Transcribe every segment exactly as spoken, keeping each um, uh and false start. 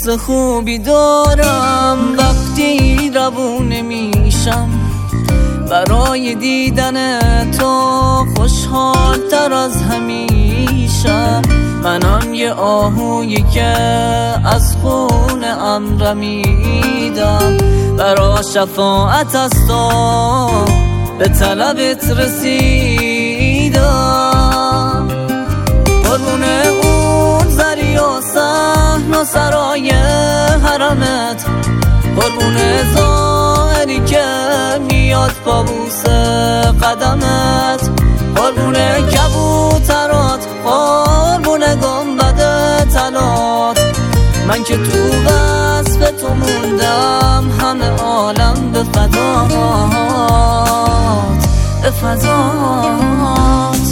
حس خوبی دارم وقتی روونه میشم برای دیدن تو، خوشحال تر از همیشه. منم یه آهویی که از خون ام رمیدم، برا شفاعت از تو به طلبت رسیدم. قربون اون زری و صحن و سرای حرمت، قربون ظاهری که میاد پابوس قدمت، قربون کبوترات، قربون گنبد تلات. من که تو وصف تو موندم، همه عالم به فدات، به فدات.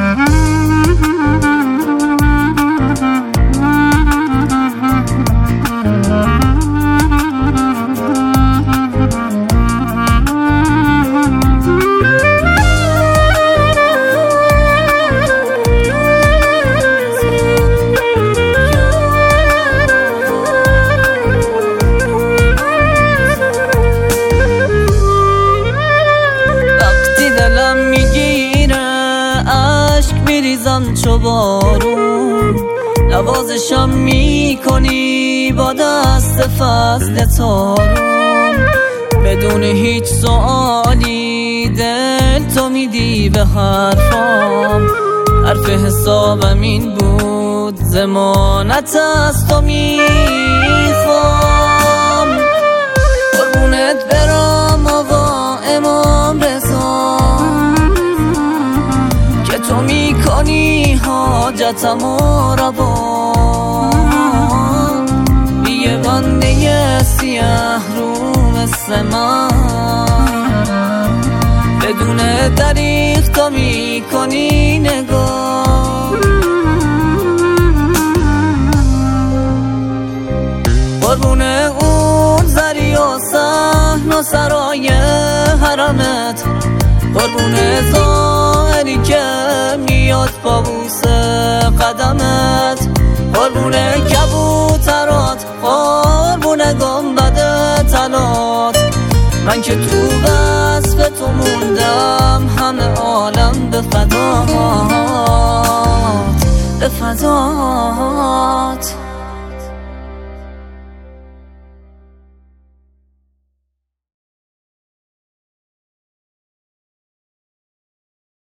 میریزم چو بارون، نوازشم میکنی با دست فضل تارون. بدون هیچ سوالی دل تو میدی به حرفام، حرف حسابم این بود، ضمانت از تو میخوام. قربونت برم آقا امام رضا، تو میکنی حاجتم و روا. یه بنده سیاه رو مثل من، بدون دریغ تو میکنی نگاه. قربون اون زری و صحن و سرای حرمت، قربون ظاهری که میاد پابوس قدمت، قربون کبوترات، قربون گنبد تلات. من که تو وصف تو موندم، همه عالم به فدات، به فدات.